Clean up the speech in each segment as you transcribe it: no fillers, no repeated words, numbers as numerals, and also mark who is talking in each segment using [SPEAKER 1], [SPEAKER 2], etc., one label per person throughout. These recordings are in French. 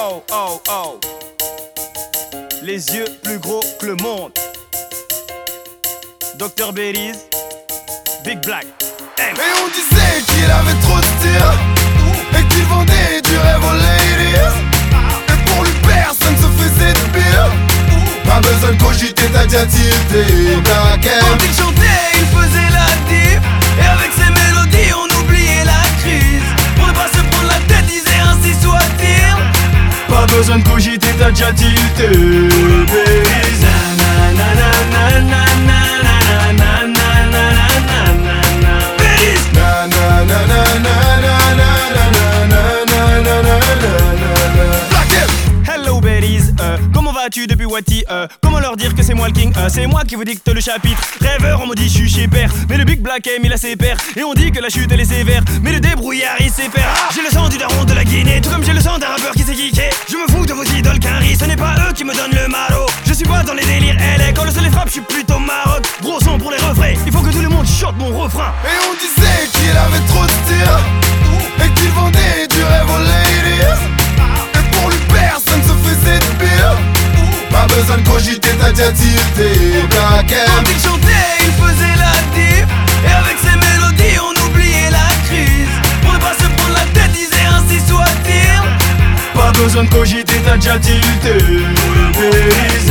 [SPEAKER 1] oh, oh, oh. Les yeux plus gros que le monde. Dr Belize, Big Black.
[SPEAKER 2] Et on disait qu'il avait trop de style et qu'il vendait du rêve aux ladies. Et pour lui personne se faisait de pire. Pas besoin de cogiter, t'as déjà tilté.
[SPEAKER 3] Quand il chantait, il faisait la diff. Et avec ses mélodies, on oubliait la crise. Pour ne pas se prendre la tête, disait ainsi soit-il.
[SPEAKER 1] Pas besoin de cogiter, t'as déjà tilté. Belize. Hello Belize, comment vas-tu depuis Wati? Comment leur dire que c'est moi le king? C'est moi qui vous dicte le chapitre. Rêveur, on me dit je suis chez père. Mais le Big Black M il a ses pères. Et on dit que la chute elle est sévère. Mais le débrouillard il sait faire. J'ai le sang du daron de la Guinée. Tout comme j'ai le sang d'un rappeur qui s'est geeké. Je me fous de vos idoles qu'un riz. Ce n'est pas eux qui me donnent le maro. Je suis pas dans les délires LA. Quand le soleil frappe je suis plutôt Maroc. Gros son pour les refrains. Il faut que tout le monde chante mon refrain.
[SPEAKER 2] Et on disait qu'il avait trop de style et qu'il vendait du rêve aux ladies. Et pour lui personne se faisait de pire. Pas besoin de cogiter, t'as déjà tilté.
[SPEAKER 3] Quand il chantait, il faisait la diff. Et avec ses mélodies, on oubliait la crise. Pour ne pas se prendre la tête, disait ainsi soit-il.
[SPEAKER 1] Pas besoin de cogiter, t'as déjà tilté. Belize.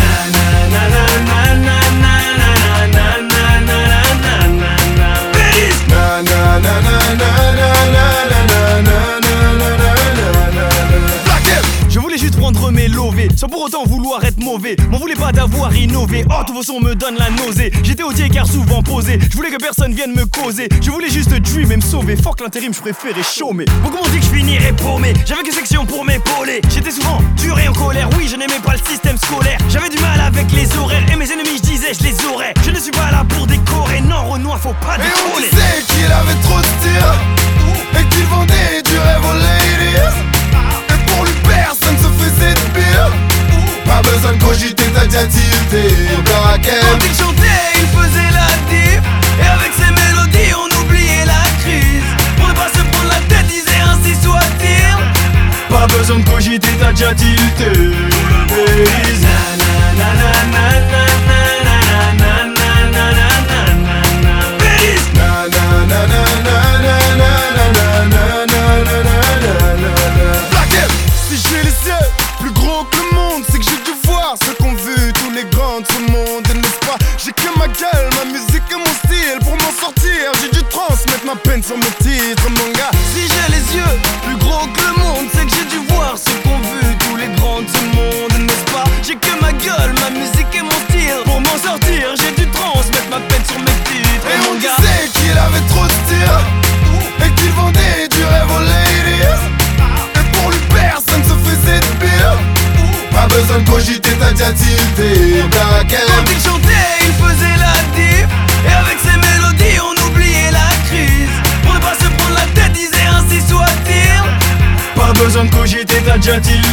[SPEAKER 1] Je voulais juste prendre mes lovés, sans pour autant vouloir être mauvais. M'en voulais pas d'avoir innové. Oh, tous vos sons me donnent la nausée. J'étais au car souvent posé. Je voulais que personne vienne me causer. Je voulais juste dream et me sauver. Fuck l'intérim, je préférais chômer. Beaucoup m'ont dit que je finirais paumé. J'avais que section pour m'épauler. J'étais souvent dur et en colère. Oui, je n'aimais pas le système scolaire. J'avais du mal avec les horaires. Et mes ennemis, je disais, je les aurais. Je ne suis pas là pour décorer. Non, Renoir, faut pas
[SPEAKER 2] Et on
[SPEAKER 1] décoller.
[SPEAKER 2] disait qu'il avait trop de style et qu'il vendait du rêve aux ladies. Et pour lui personne se faisait de pire. Pas besoin de cogiter, t'as déjà tilté.
[SPEAKER 3] Quand il chantait, il faisait la diff. Et avec ses mélodies, on oubliait la crise. Pour ne pas se prendre la tête, disait ainsi soit-il.
[SPEAKER 1] Pas besoin de cogiter, t'as déjà tilté. Belize.
[SPEAKER 2] Si j'ai les yeux plus gros que le monde, c'est que j'ai dû voir ce qu'ont vu tous les grands de ce monde, n'est-ce pas? J'ai que ma gueule, ma musique et mon style. Pour m'en sortir, j'ai dû transmettre ma peine sur mes titres, mon gars.
[SPEAKER 3] Si j'ai les yeux plus gros que le monde, c'est que j'ai dû voir ce qu'ont vu tous les grands de ce monde, n'est-ce pas? J'ai que ma gueule, ma musique et mon style. Pour m'en sortir, j'ai dû transmettre ma peine sur mes titres,
[SPEAKER 2] Et on
[SPEAKER 3] mon gars.
[SPEAKER 2] disait qu'il avait trop de style et qu'il vendait du rêve aux ladies. Et pour lui personne se faisait de pire. Pas besoin de cogiter, t'as déjà tilté.
[SPEAKER 3] Quand il chantait, il faisait la diff. Et avec ses mélodies, on oubliait la crise. Pour ne pas se prendre la tête, disait ainsi soit-il.
[SPEAKER 1] Pas besoin de cogiter, t'as déjà tilté.